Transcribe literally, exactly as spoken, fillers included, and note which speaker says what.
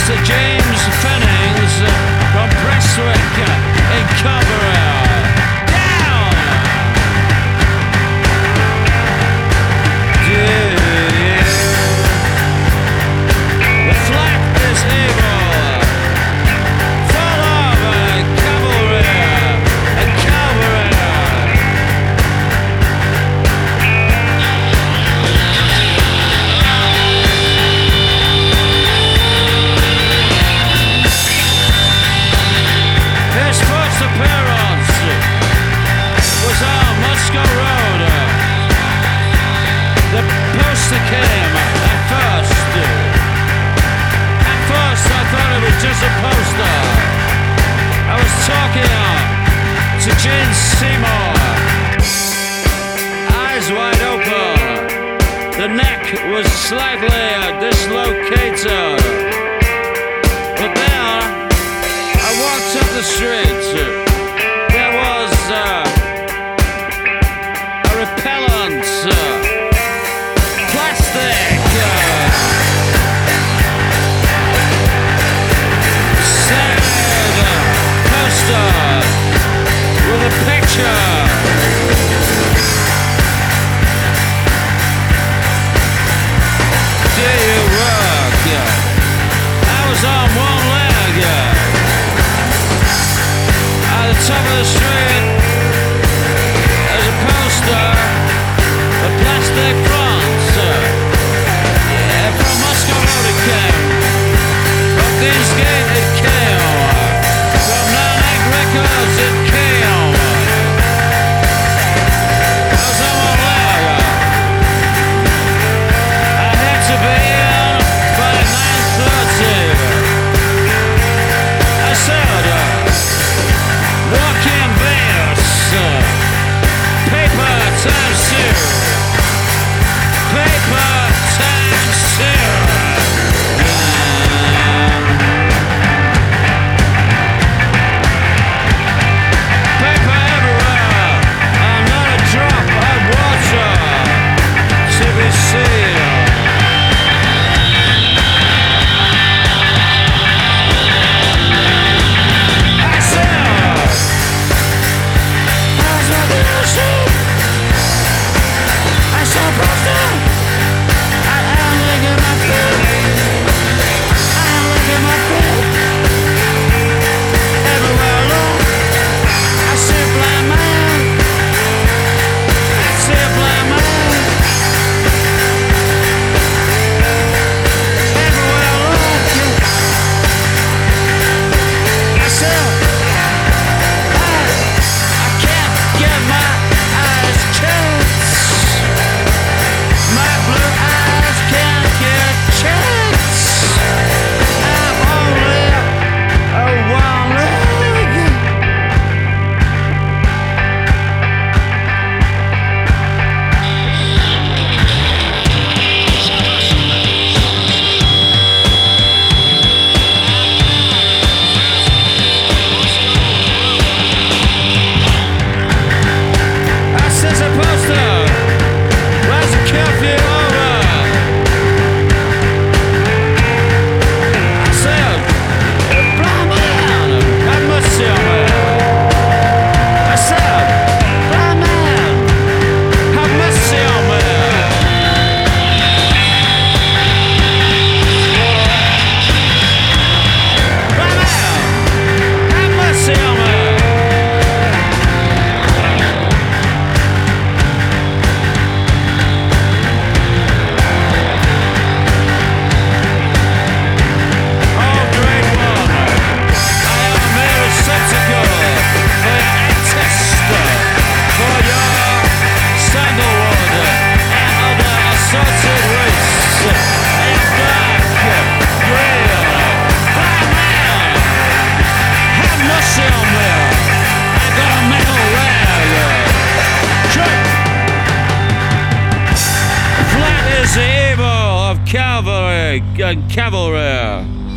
Speaker 1: Mister James Fennings from Prestwick in Carberry. Down! Yeah. The flag is evil. Full of cavalry and Calvary. His first appearance was on Moscow Road. The poster came at first. At first I thought it was just a poster. I was talking to Jane Seymour. Eyes wide open. The neck was slightly dislocated. But then I walked up the street. There was uh, a repellent, uh, plastic, uh, sad poster with a picture. Do you work? I was on one leg. At the top of the street, there's a poster, a plastic front. Yeah, from Moscow Road it came, from Deansgate it came, from Nine Egg Records it came. I was on my leg. I had to be in by nine thirty. I said, walking bears, paper times two, paper times two. Paper everywhere, and not a drop of water to be seen. I said, I saw a poster. I am licking my feet. I am licking my feet. Everywhere I look, I see a blind man. I see a blind man. Everywhere I look, I see. I can't get my eyes closed. My blue eyes can't get chance. I'm only a one leg. I says a poster. Where's the curfew over? I said, blind man, have mercy on me. I said, blind man, have mercy on me. Blind man, have mercy on me. Oh, great one. I am a mere receptacle for your test, for your sandalwood and other assorted wastes. I am black, real, blind man. Have mercy on me. I got a metal rag. Trip. Flat is the evil of cavalry and cavalry.